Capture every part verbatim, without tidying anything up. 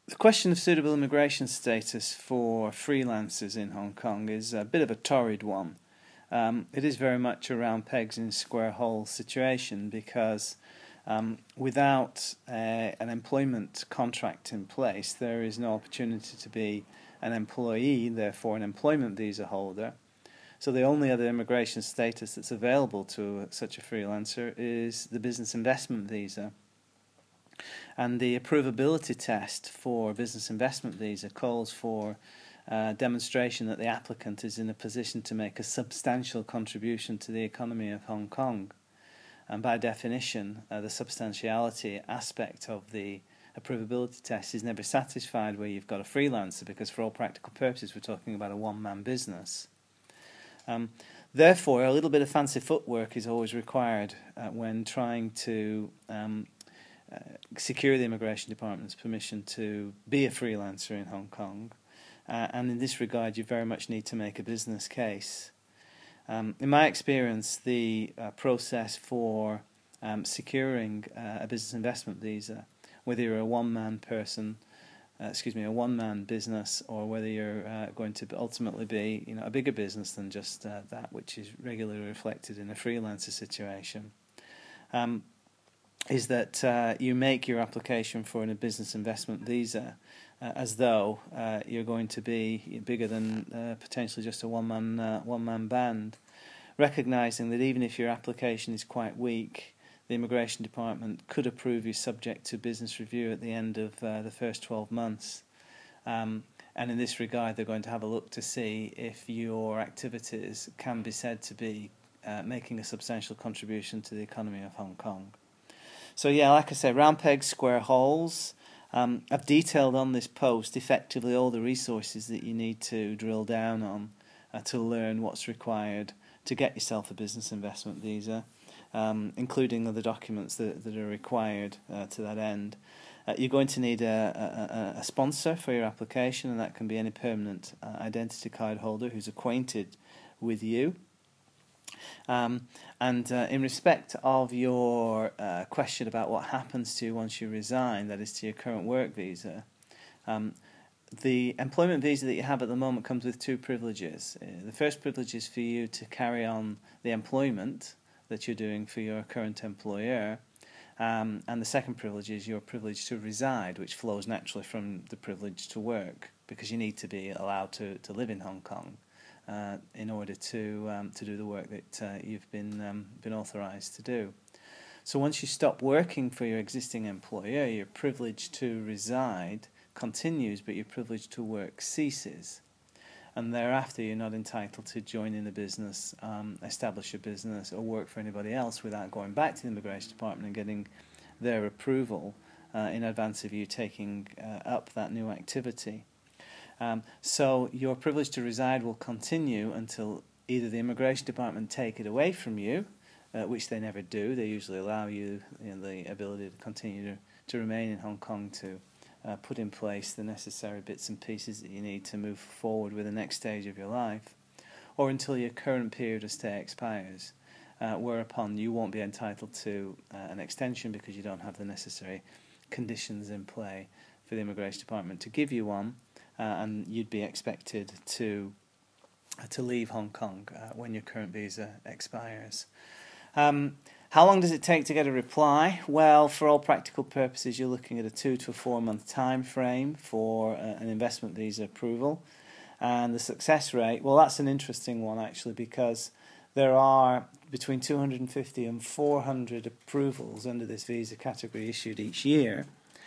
The question of suitable immigration status for freelancers in Hong Kong is a bit of a torrid one. Um, it is very much a round pegs in square holes situation because um, without uh, an employment contract in place, there is no opportunity to be an employee, therefore an employment visa holder. So the only other immigration status that's available to such a freelancer is the business investment visa. And the approvability test for business investment visa calls for uh, demonstration that the applicant is in a position to make a substantial contribution to the economy of Hong Kong. And by definition, uh, the substantiality aspect of the approvability test is never satisfied where you've got a freelancer, because for all practical purposes we're talking about a one-man business. Um, therefore, a little bit of fancy footwork is always required uh, when trying to um, Uh, secure the Immigration Department's permission to be a freelancer in Hong Kong, uh, and in this regard you very much need to make a business case. Um, in my experience, the uh, process for um, securing uh, a business investment visa, whether you're a one-man person, uh, excuse me, a one-man business, or whether you're uh, going to ultimately be, you know, a bigger business than just uh, that which is regularly reflected in a freelancer situation, um, is that uh, you make your application for a business investment visa uh, as though uh, you're going to be bigger than uh, potentially just a one-man uh, one-man band, recognising that even if your application is quite weak, the Immigration Department could approve you subject to business review at the end of uh, the first twelve months. Um, and in this regard, they're going to have a look to see if your activities can be said to be uh, making a substantial contribution to the economy of Hong Kong. So yeah, like I say, round pegs, square holes. Um, I've detailed on this post effectively all the resources that you need to drill down on uh, to learn what's required to get yourself a business investment visa, um, including other documents that, that are required uh, to that end. Uh, you're going to need a, a, a sponsor for your application, and that can be any permanent uh, identity card holder who's acquainted with you. Um, and uh, in respect of your uh, question about what happens to you once you resign, that is to your current work visa, um, the employment visa that you have at the moment comes with two privileges. Uh, the first privilege is for you to carry on the employment that you're doing for your current employer, um, and the second privilege is your privilege to reside, which flows naturally from the privilege to work, because you need to be allowed to, to live in Hong Kong Uh, in order to um, to do the work that uh, you've been um, been authorised to do. So once you stop working for your existing employer, your privilege to reside continues, but your privilege to work ceases. And thereafter, you're not entitled to join in a business, um, establish a business, or work for anybody else without going back to the Immigration Department and getting their approval uh, in advance of you taking uh, up that new activity. Um, so your privilege to reside will continue until either the Immigration Department take it away from you, uh, which they never do. They usually allow you, you know, the ability to continue to, to remain in Hong Kong to uh, put in place the necessary bits and pieces that you need to move forward with the next stage of your life, or until your current period of stay expires, uh, whereupon you won't be entitled to uh, an extension because you don't have the necessary conditions in play for the Immigration Department to give you one. Uh, and you'd be expected to uh, to leave Hong Kong uh, when your current visa expires. Um, how long does it take to get a reply? Well, for all practical purposes, you're looking at a two to four month time frame for uh, an investment visa approval. And the success rate, well, that's an interesting one actually, because there are between two hundred fifty and four hundred approvals under this visa category issued each year.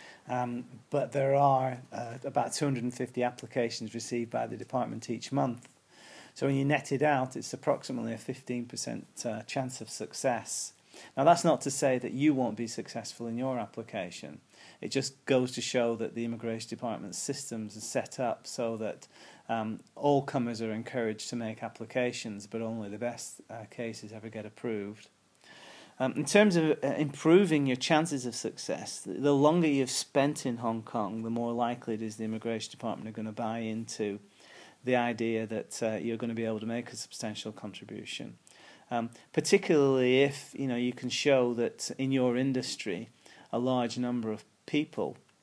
Um, but there are uh, about two hundred fifty applications received by the department each month. So when you net it out, it's approximately a fifteen percent uh, chance of success. Now that's not to say that you won't be successful in your application. It just goes to show that the Immigration Department's systems are set up so that um, all comers are encouraged to make applications, but only the best uh, cases ever get approved. Um, in terms of uh, improving your chances of success, the longer you've spent in Hong Kong, the more likely it is the Immigration Department are going to buy into the idea that uh, you're going to be able to make a substantial contribution. Um, particularly if you know you can show that in your industry a large number of people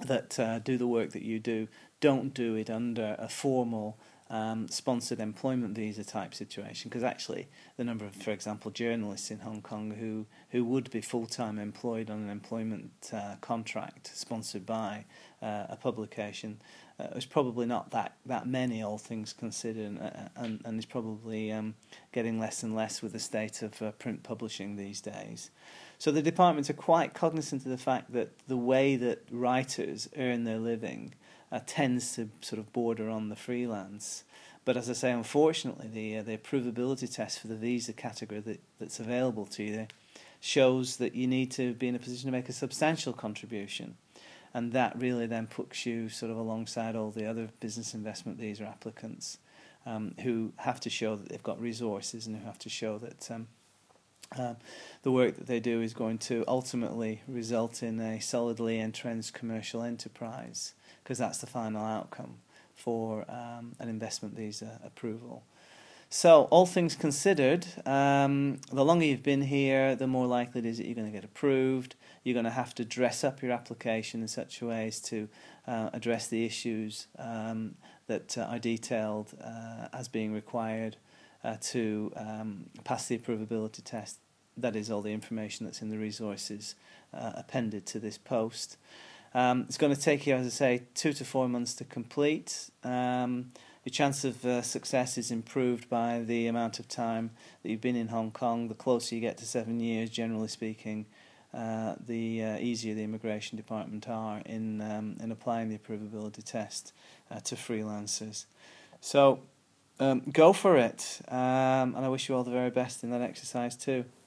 that uh, do the work that you do don't do it under a formal um, sponsored employment visa type situation, because actually the number of, for example, journalists in Hong Kong who, who would be full-time employed on an employment uh, contract sponsored by uh, a publication uh, is probably not that, that many, all things considered, and, and, and is probably um, getting less and less with the state of uh, print publishing these days. So the departments are quite cognizant of the fact that the way that writers earn their living uh, tends to sort of border on the freelance. But as I say, unfortunately, the uh, the approvability test for the visa category that, that's available to you shows that you need to be in a position to make a substantial contribution. And that really then puts you sort of alongside all the other business investment visa applicants um, who have to show that they've got resources and who have to show that um, Uh, the work that they do is going to ultimately result in a solidly entrenched commercial enterprise, because that's the final outcome for um, an investment visa approval. So, all things considered, um, the longer you've been here, the more likely it is that you're going to get approved. You're going to have to dress up your application in such a way as to uh, address the issues um, that uh, are detailed uh, as being required Uh, to um, pass the approvability test. That is all the information that's in the resources uh, appended to this post. Um, it's going to take you, as I say, two to four months to complete. Um, your chance of uh, success is improved by the amount of time that you've been in Hong Kong. The closer you get to seven years, generally speaking, uh, the uh, easier the immigration department are in, um, in applying the approvability test uh, to freelancers. So, Um, go for it, um, and I wish you all the very best in that exercise too.